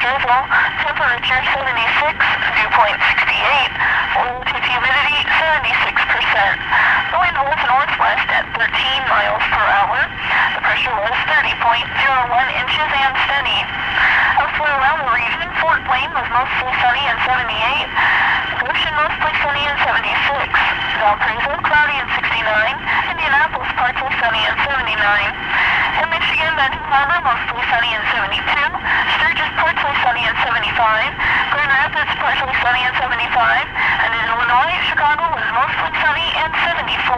drizzle. Temperature 76, dew point 68. Relative humidity 76%. The wind was northwest at 13 miles per hour. The pressure was 30.01 inches and steady. Elsewhere around the region, Fort Wayne was mostly sunny and 78. Goshen mostly sunny and 76. Valparaiso cloudy and 69. Indianapolis partly sunny and 79. In Michigan, Benton Harbor mostly sunny and 72. Sturgis partly sunny and 75. Grand Rapids partly sunny and 75. And in Illinois, Chicago was mostly sunny and 74.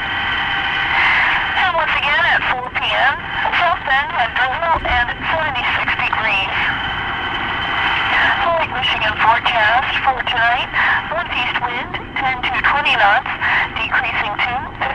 And once again at 4 p.m., South Bend had drizzle and 76 degrees. Lake Michigan forecast for tonight: northeast wind 10 to 20 knots, decreasing to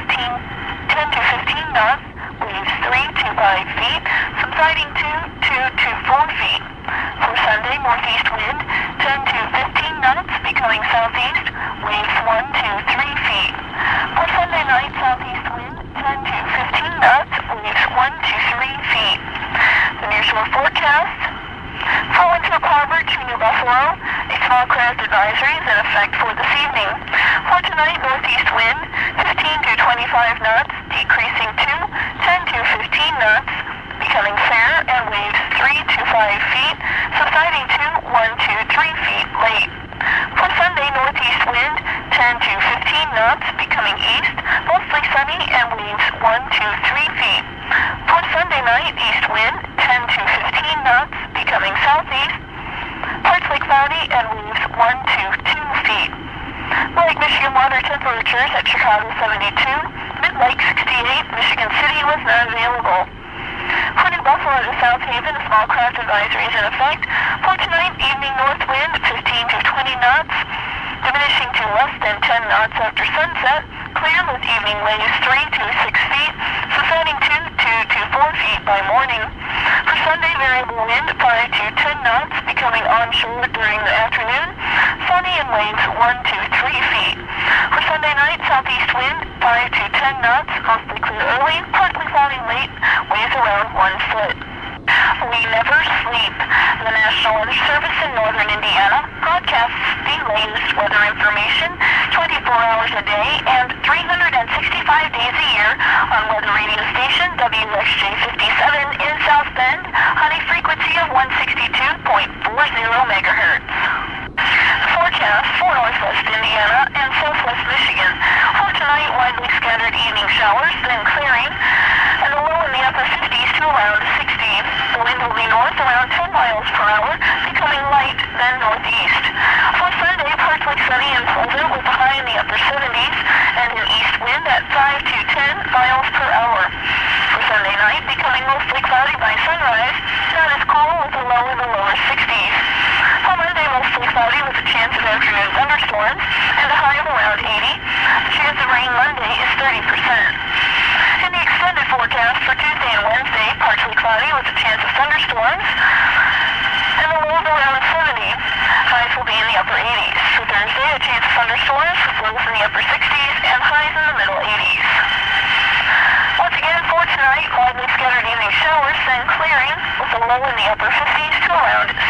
10 to 15 knots, waves 3 to 5 feet, subsiding to 2 to 4 feet. For Sunday, northeast wind 10 to 15 knots, becoming southeast, waves 1 to 3 feet. For Sunday night, southeast wind 10 to 15 knots, waves 1 to 3 feet. The nearshore forecast: for Winthrop Harbor to New Buffalo, a small craft advisory is in effect for this evening. For tonight, northeast wind 15 to 25 knots, decreasing to 10 to 15 knots, becoming fair, and waves 3 to 5 feet, subsiding to 1 to 3 feet late. For Sunday, northeast wind 10 to 15 knots, becoming east, mostly sunny, and waves 1 to 3 feet. For Sunday night, east wind 10 to 15 knots, becoming southeast, partly cloudy, and waves 1 to 2 feet. Lake Michigan water temperatures at Chicago 72, Mid-Lake 68, Michigan City was not available. For New Buffalo to South Haven, a small craft advisory is in effect. For tonight, evening north wind 15 to 20 knots, diminishing to less than 10 knots after sunset, clear with evening waves 3 to 6 feet, subsiding to 2 to 4 feet by morning. For Sunday, variable wind 5 to 10 knots, becoming onshore during the afternoon, sunny and waves 1 to 3 feet. For Sunday night, southeast wind 5 to 10 knots, mostly clear early, partly cloudy late, waves around 1 foot. We never sleep. The National Weather Service in northern Indiana broadcasts the latest weather information 24 hours a day and 365 days a year on weather radio station WXJ 57 in South Bend on a frequency of 162.40 megahertz. Forecast for northwest Indiana and southwest Michigan. For tonight, widely scattered evening showers, then clearing, and a low in the upper 50s to around 60. The wind will be north around 10 miles per hour, becoming light, then northeast. For Sunday, partly sunny and pleasant with a high in the upper 70s, and an east wind at 5 to 10 miles per hour. For Sunday night, becoming mostly cloudy by sunrise, not as cool with a low in the lower 60s. For Monday, mostly cloudy with a chance of afternoon thunderstorms, and a high of around 80. The chance of rain Monday is 30%. In the extended forecast for Tuesday and Wednesday, partly cloudy with a chance of thunderstorms, and the lows around 70. Highs will be in the upper 80s. For Thursday, a chance of thunderstorms with lows in the upper 60s and highs in the middle 80s. Once again, for tonight, widely scattered evening showers, then clearing with a low in the upper 50s to around